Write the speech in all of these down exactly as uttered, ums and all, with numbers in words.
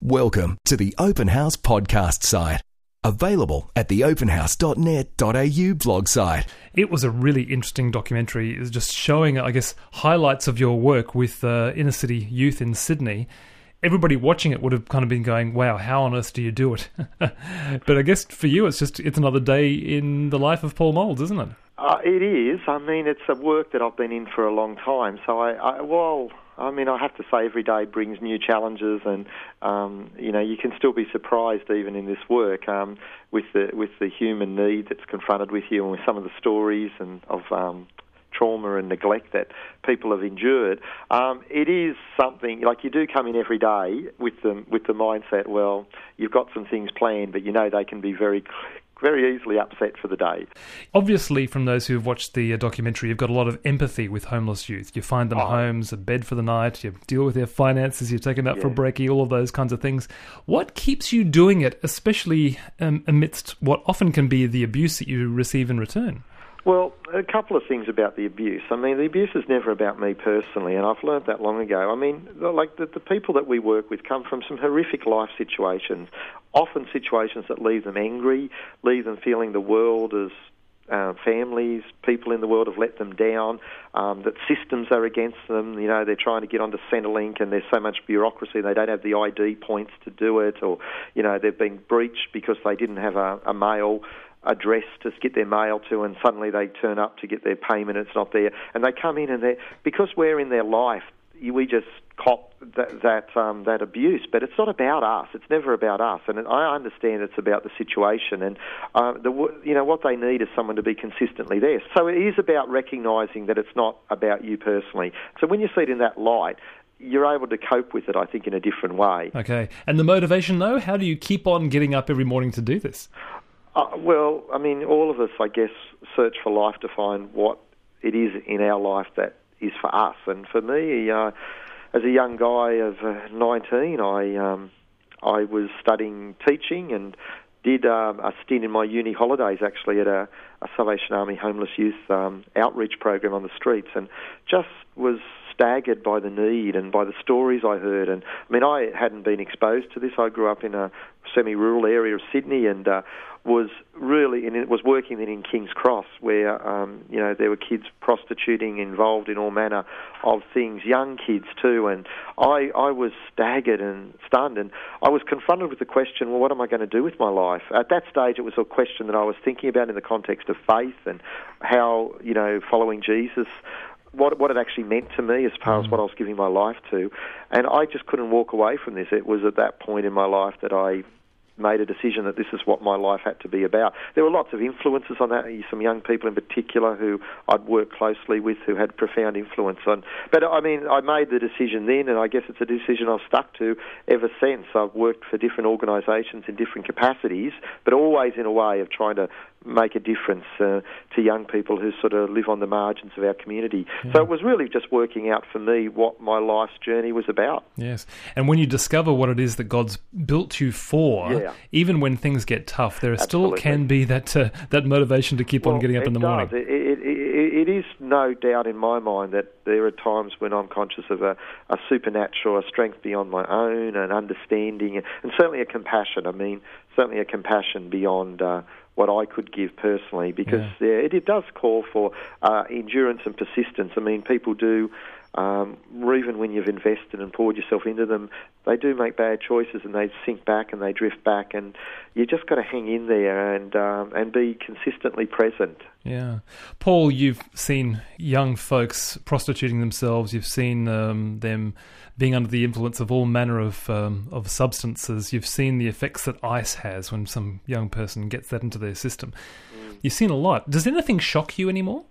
Welcome to the Open House podcast site. Available at the open house dot net dot a u blog site. It was a really interesting documentary. It was just showing, I guess, highlights of your work with uh, inner city youth in Sydney. Everybody watching it would have kind of been going, wow, how on earth do you do it? But I guess for you, it's just it's another day in the life of Paul Moulds, isn't it? Uh, it is. I mean, it's a work that I've been in for a long time. So, I, I well, I mean, I have to say every day brings new challenges, and um, you know, you can still be surprised even in this work um, with the with the human need that's confronted with you, and with some of the stories and of um, trauma and neglect that people have endured. Um, it is something like you do come in every day with the with the mindset. Well, you've got some things planned, but you know they can be very very easily upset for the day. Obviously, from those who have watched the uh, documentary, you've got a lot of empathy with homeless youth. You find them oh. homes, a bed for the night, you deal with their finances, you take them out yeah. for a brekkie, all of those kinds of things. What keeps you doing it, especially um, amidst what often can be the abuse that you receive in return? Well, a couple of things about the abuse. I mean, the abuse is never about me personally, and I've learned that long ago. I mean, like the, the people that we work with come from some horrific life situations, often situations that leave them angry, leave them feeling the world is uh, families, people in the world have let them down, um, that systems are against them. You know, they're trying to get onto Centrelink and there's so much bureaucracy, they don't have the I D points to do it, or, you know, they've been breached because they didn't have a, a mail address to get their mail to, and suddenly they turn up to get their payment, it's not there, and they come in and they because we're in their life, we just cop that that, um, that abuse, but it's not about us. It's never about us, and I understand it's about the situation, and uh, the you know what they need is someone to be consistently there. So it is about recognising that it's not about you personally. So when you see it in that light, you're able to cope with it, I think, in a different way. Okay, and the motivation, though, how do you keep on getting up every morning to do this? Uh, well, I mean, all of us, I guess, search for life to find what it is in our life that is for us. And for me, uh, as a young guy of uh, nineteen, I um, I was studying teaching and did um, a stint in my uni holidays, actually, at a, a Salvation Army homeless youth um, outreach program on the streets, and just was staggered by the need and by the stories I heard. And I mean, I hadn't been exposed to this. I grew up in a semi-rural area of Sydney, and uh, was really, and it was working then in King's Cross, where um, you know there were kids prostituting, involved in all manner of things, young kids too. And I, I was staggered and stunned, and I was confronted with the question: well, what am I going to do with my life? At that stage, it was a question that I was thinking about in the context of faith and how, you know, following Jesus, what what it actually meant to me as far as what I was giving my life to. And I just couldn't walk away from this. It was at that point in my life that I made a decision that this is what my life had to be about. There were lots of influences on that, some young people in particular who I'd worked closely with who had profound influence on. But I mean, I made the decision then, and I guess it's a decision I've stuck to ever since. I've worked for different organisations in different capacities, but always in a way of trying to make a difference uh, to young people who sort of live on the margins of our community. Yeah. So it was really just working out for me what my life's journey was about. Yes, and when you discover what it is that God's built you for, yeah. even when things get tough, there Absolutely. still can be that uh, that motivation to keep well, on getting up in the does. morning. It, it, it, it is no doubt in my mind that there are times when I'm conscious of a, a supernatural, a strength beyond my own, an understanding, and certainly a compassion. I mean, certainly a compassion beyond Uh, what I could give personally, because yeah. Yeah, it, it does call for uh, endurance and persistence. I mean, people do, um, even when you've invested and poured yourself into them, they do make bad choices and they sink back and they drift back, and you just got to hang in there and um, and be consistently present. Yeah. Paul, you've seen young folks prostituting themselves, you've seen um, them being under the influence of all manner of um, of substances, you've seen the effects that ice has when some young person gets that into their system. Mm. You've seen a lot. Does anything shock you anymore?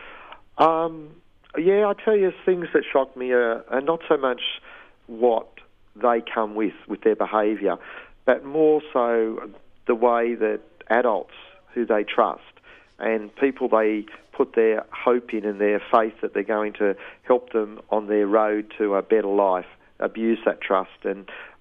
Um, yeah, I tell you, things that shock me are, are not so much what they come with, with their behaviour, but more so the way that adults who they trust and people they put their hope in and their faith that they're going to help them on their road to a better life, abuse that trust. And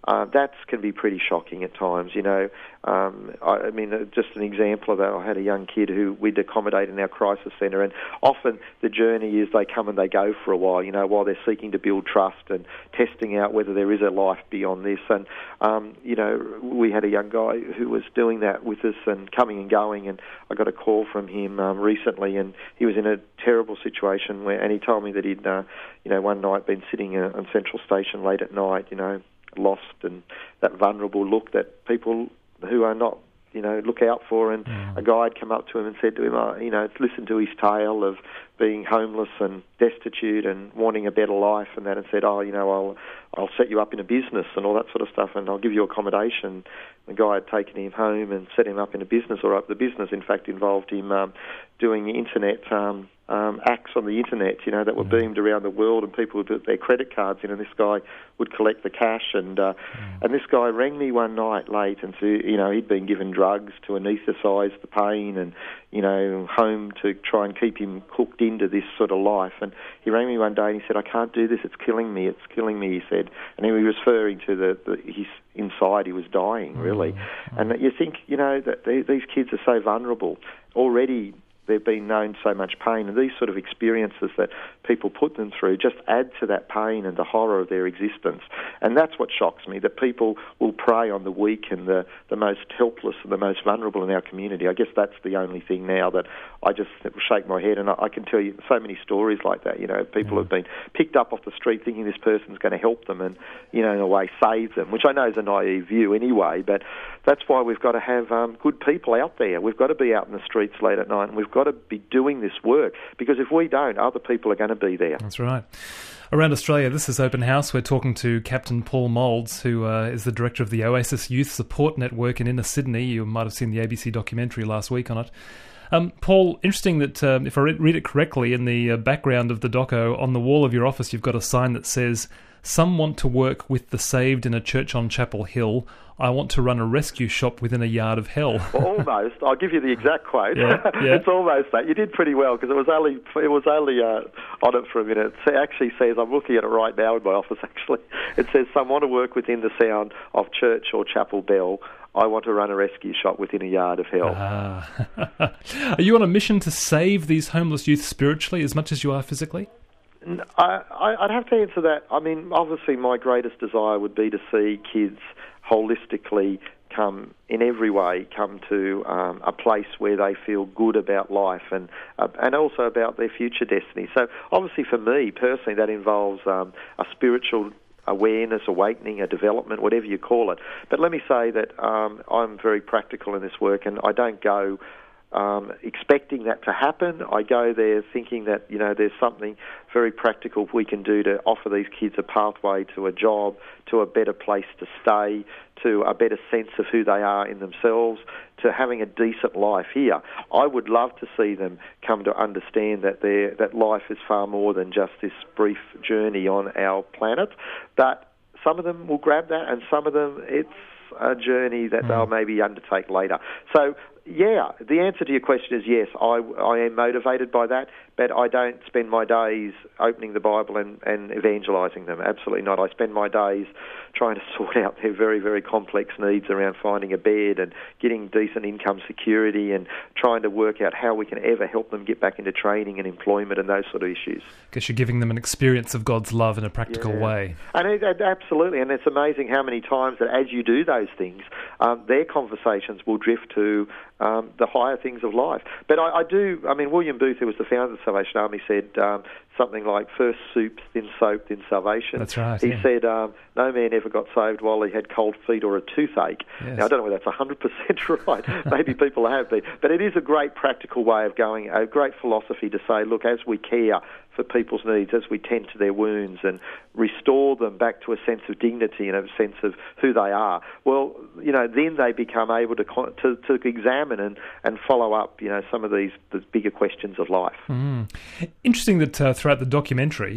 uh, that can be pretty shocking at times, you know. Um, I, I mean, uh, just an example of that, I had a young kid who we'd accommodate in our crisis centre, and often the journey is they come and they go for a while, you know, while they're seeking to build trust and testing out whether there is a life beyond this. And, um, you know, we had a young guy who was doing that with us and coming and going, and I got a call from him um, recently, and he was in a terrible situation where, and he told me that he'd, uh, you know, one night been sitting uh, on Central Station late at night, you know, lost, and that vulnerable look that people who are not, you know, look out for. And mm. a guy had come up to him and said to him, oh, you know, listen to his tale of being homeless and destitute and wanting a better life and that, and said, oh, you know, I'll I'll set you up in a business and all that sort of stuff, and I'll give you accommodation. The guy had taken him home and set him up in a business, or the business, in fact, involved him um, doing internet um, um, acts on the internet, you know, that were mm. beamed around the world, and people would put their credit cards in, and this guy would collect the cash. And uh, mm. and this guy rang me one night late, and so, you know, he'd been given drugs to anaesthetise the pain, and, you know, home to try and keep him hooked into this sort of life. And he rang me one day and he said, I can't do this, it's killing me, it's killing me, he said. And he was referring to the, the his inside, he was dying, really. Mm-hmm. And you think, you know, that they, these kids are so vulnerable. Already they've been known so much pain, and these sort of experiences that people put them through just add to that pain and the horror of their existence. And that's what shocks me, that people will prey on the weak and the, the most helpless and the most vulnerable in our community. I guess that's the only thing now that I just shake my head, and I, I can tell you so many stories like that. You know, people yeah. have been picked up off the street thinking this person's going to help them and, you know, in a way save them, which I know is a naive view anyway, but that's why we've got to have um, good people out there. We've got to be out in the streets late at night, and we've got to be doing this work, because if we don't, other people are going to be there. That's right. Around Australia, this is Open House. We're talking to Captain Paul Moulds, who uh, is the director of the Oasis Youth Support Network in inner Sydney. You might have seen the A B C documentary last week on it. Um, Paul, interesting that, um, if I read it correctly, in the uh, background of the doco, on the wall of your office, you've got a sign that says, "Some want to work with the saved in a church on Chapel Hill. I want to run a rescue shop within a yard of hell." Well, almost. I'll give you the exact quote. Yeah, yeah. It's almost that. You did pretty well, because it was only it was only uh, on it for a minute. It actually says, I'm looking at it right now in my office, actually. It says, "Some want to work within the sound of church or chapel bell. I want to run a rescue shop within a yard of hell." Ah. Are you on a mission to save these homeless youth spiritually as much as you are physically? I, I'd have to answer that. I mean, obviously my greatest desire would be to see kids holistically come, in every way, come to um, a place where they feel good about life and uh, and also about their future destiny. So obviously for me personally, that involves um, a spiritual awareness, awakening, a development, whatever you call it. But let me say that um, I'm very practical in this work, and I don't go Um, expecting that to happen. I go there thinking that, you know, there's something very practical we can do to offer these kids a pathway to a job, to a better place to stay, to a better sense of who they are in themselves, to having a decent life here. I would love to see them come to understand that their that life is far more than just this brief journey on our planet. But some of them will grab that, and some of them it's a journey that mm. they'll maybe undertake later. So, yeah, the answer to your question is yes, I, I am motivated by that, but I don't spend my days opening the Bible and, and evangelising them. Absolutely not. I spend my days trying to sort out their very, very complex needs around finding a bed and getting decent income security and trying to work out how we can ever help them get back into training and employment and those sort of issues. I guess you're giving them an experience of God's love in a practical yeah. way. And it, it, absolutely, and it's amazing how many times that as you do those things, um, their conversations will drift to um, the higher things of life. But I, I do, I mean, William Booth, who was the founder of the Salvation Army, said um, something like, first soup, then soap, then salvation. That's right. He yeah. said, um, no man ever got saved while he had cold feet or a toothache. Yes. Now, I don't know whether that's one hundred percent right. Maybe people have been. But it is a great practical way of going, a great philosophy to say, look, as we care for people's needs, as we tend to their wounds and restore them back to a sense of dignity and a sense of who they are, well, you know, then they become able to to, to examine and, and follow up, you know, some of these the bigger questions of life. Mm. Interesting that uh, throughout the documentary,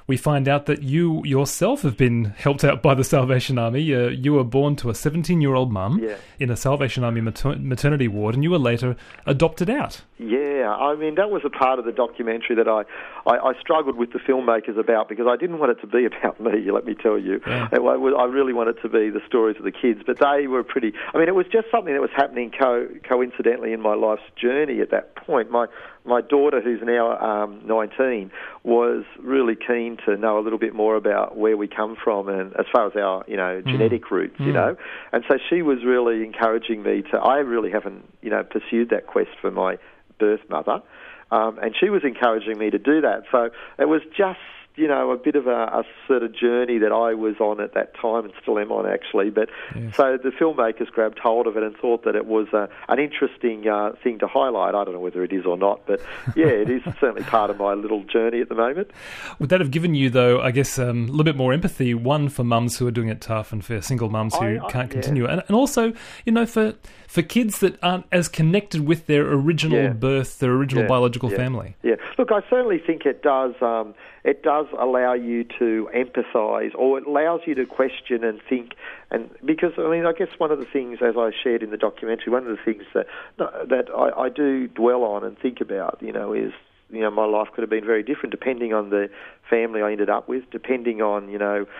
we find out that you yourself have been helped out by the Salvation Army. Uh, you were born to a seventeen-year-old mum Yeah. in a Salvation Army mater- maternity ward, and you were later adopted out. Yeah, I mean, that was a part of the documentary that I, I, I struggled with the filmmakers about, because I didn't want it to be about me, let me tell you. Yeah. I, I really wanted it to be the stories of the kids, but they were pretty... I mean, it was just something that was happening co- coincidentally in my life's journey at that point. My my daughter, who's now um, nineteen, was really keen to know a little bit more about where we come from, and as far as our, you know, Mm. genetic roots, Mm. you know. And so she was really encouraging me to... I really haven't, you know, pursued that quest for my birth mother, um, and she was encouraging me to do that. So it was just, you know, a bit of a, a sort of journey that I was on at that time, and still am on, actually. But Yes. so the filmmakers grabbed hold of it and thought that it was uh, an interesting uh, thing to highlight. I don't know whether it is or not, but yeah, it is certainly part of my little journey at the moment. Would that have given you, though, I guess, um, a little bit more empathy, one, for mums who are doing it tough, and for single mums who I- I- can't yeah. continue, and, and also, you know, for for kids that aren't as connected with their original Yeah. birth, their original Yeah, biological yeah. family? Yeah, look, I certainly think it does. Um, it does allow you to empathise, or it allows you to question and think. And because I mean, I guess one of the things, as I shared in the documentary, one of the things that that I, I do dwell on and think about, you know, is, you know, my life could have been very different depending on the family I ended up with, depending on, you know.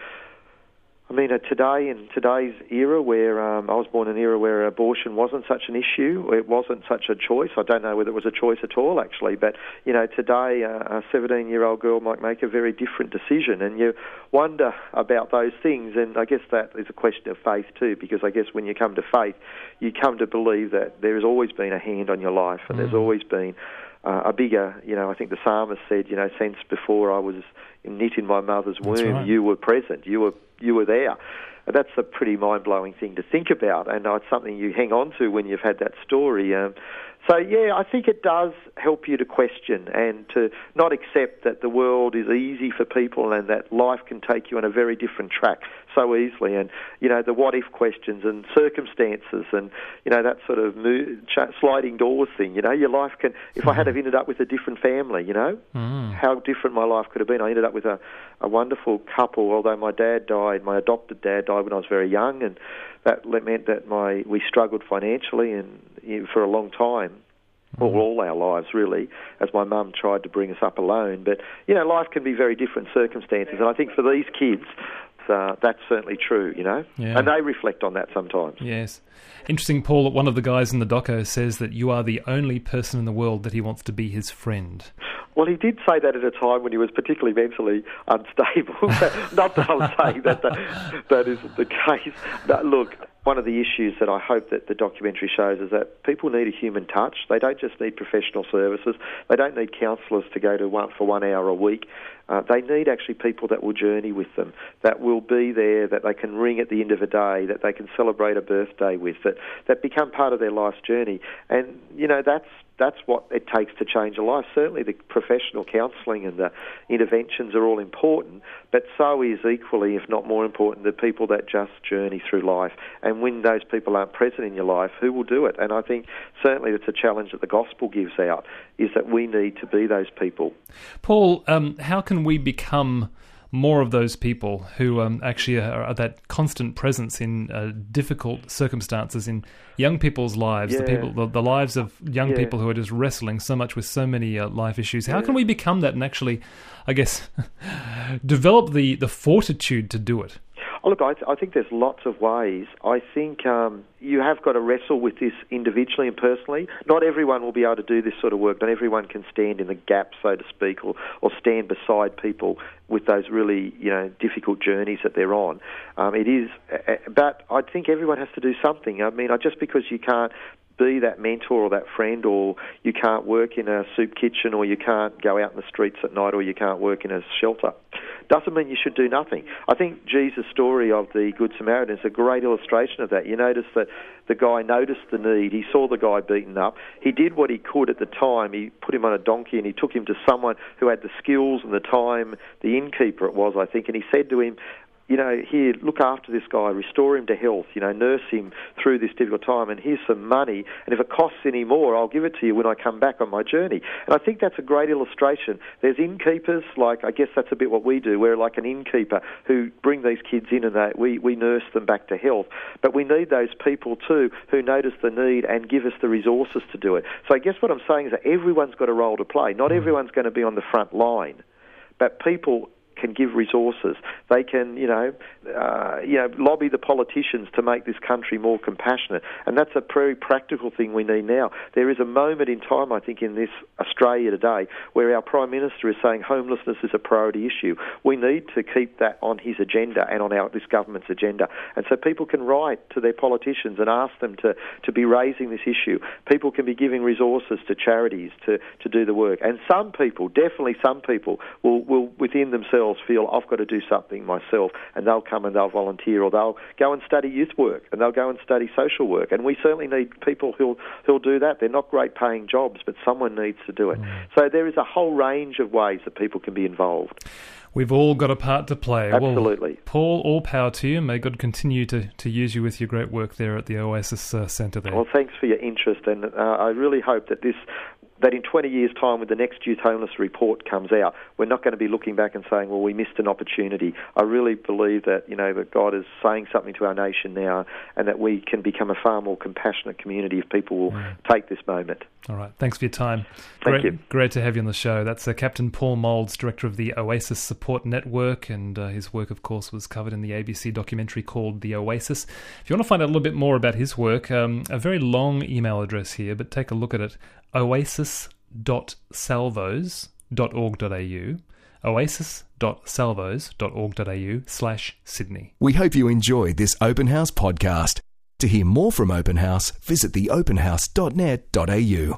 I mean, uh, today, in today's era, where um, I was born in an era where abortion wasn't such an issue, it wasn't such a choice. I don't know whether it was a choice at all, actually. But, you know, today uh, a seventeen-year-old girl might make a very different decision, and you wonder about those things. And I guess that is a question of faith too, because I guess when you come to faith, you come to believe that there has always been a hand on your life, and mm. there's always been uh, a bigger, you know, I think the psalmist said, you know, since before I was knit in my mother's womb, right. you were present, you were you were there. That's a pretty mind-blowing thing to think about, and uh, it's something you hang on to when you've had that story. Um, so, yeah, I think it does help you to question and to not accept that the world is easy for people and that life can take you on a very different track so easily. And, you know, the what-if questions and circumstances and, you know, that sort of move, ch- sliding doors thing, you know, your life can... If mm. I had have ended up with a different family, you know, mm. how different my life could have been. I ended up with a, a wonderful couple, although my dad died, my adopted dad died when I was very young, and that meant that my we struggled financially and you know, for a long time, mm. all, all our lives really, as my mum tried to bring us up alone. But, you know, life can be very different circumstances, and I think for these kids, uh, that's certainly true, you know, yeah. and they reflect on that sometimes. Yes. Interesting, Paul, that one of the guys in the doco says that you are the only person in the world that he wants to be his friend. Well, he did say that at a time when he was particularly mentally unstable. Not that I'm saying that the, that isn't the case. No, look, one of the issues that I hope that the documentary shows is that people need a human touch. They don't just need professional services. They don't need counsellors to go to one for one hour a week. Uh, they need actually people that will journey with them, that will be there, that they can ring at the end of a day, that they can celebrate a birthday with, that, that become part of their life's journey. And, you know, that's That's what it takes to change a life. Certainly the professional counselling and the interventions are all important, but so is equally, if not more important, the people that just journey through life. And when those people aren't present in your life, who will do it? And I think certainly it's a challenge that the gospel gives out, is that we need to be those people. Paul, um, how can we become more of those people who um, actually are, are that constant presence in uh, difficult circumstances in young people's lives, yeah. the people, the, the lives of young yeah. people who are just wrestling so much with so many uh, life issues. How yeah. can we become that and actually, I guess, develop the, the fortitude to do it? Oh, look, I, th- I think there's lots of ways. I think um, you have got to wrestle with this individually and personally. Not everyone will be able to do this sort of work. Not everyone can stand in the gap, so to speak, or, or stand beside people with those really, you know, difficult journeys that they're on. Um, it is, uh, but I think everyone has to do something. I mean, just because you can't be that mentor or that friend, or you can't work in a soup kitchen, or you can't go out in the streets at night, or you can't work in a shelter, doesn't mean you should do nothing. I think Jesus' story of the Good Samaritan is a great illustration of that. You notice that the guy noticed the need. He saw the guy beaten up. He did what he could at the time. He put him on a donkey and he took him to someone who had the skills and the time, the innkeeper it was, I think, and he said to him, you know, here, look after this guy, restore him to health, you know, nurse him through this difficult time, and here's some money, and if it costs any more, I'll give it to you when I come back on my journey. And I think that's a great illustration. There's innkeepers, like, I guess that's a bit what we do. We're like an innkeeper who bring these kids in and they, we, we nurse them back to health. But we need those people too who notice the need and give us the resources to do it. So I guess what I'm saying is that everyone's got a role to play. Not everyone's going to be on the front line, but people can give resources. They can, you know, uh, you know, lobby the politicians to make this country more compassionate, and that's a very practical thing we need now. There is a moment in time, I think, in this Australia today, where our Prime Minister is saying homelessness is a priority issue. We need to keep that on his agenda and on our this government's agenda, and so people can write to their politicians and ask them to, to be raising this issue. People can be giving resources to charities to, to do the work, and some people, definitely some people, will, will within themselves feel I've got to do something myself, and they'll come and they'll volunteer, or they'll go and study youth work, and they'll go and study social work, and we certainly need people who'll, who'll do that. They're not great paying jobs, but someone needs to do it. Mm. So there is a whole range of ways that people can be involved. We've all got a part to play. Absolutely. Well, Paul, all power to you. May God continue to, to use you with your great work there at the Oasis uh, Centre there. Well, thanks for your interest, and uh, I really hope that this that in twenty years' time, when the next Youth Homeless report comes out, we're not going to be looking back and saying, well, we missed an opportunity. I really believe that, you know, that God is saying something to our nation now, and that we can become a far more compassionate community if people will mm. take this moment. All right. Thanks for your time. Thank great, you. Great to have you on the show. That's uh, Captain Paul Moulds, Director of the Oasis Support Network, and uh, his work, of course, was covered in the A B C documentary called The Oasis. If you want to find out a little bit more about his work, um, a very long email address here, but take a look at it, oasis dot salvos dot org dot a u, oasis dot salvos dot org dot a u slash Sydney. We hope you enjoyed this Open House podcast. To hear more from Open House, visit the open house dot net dot a u.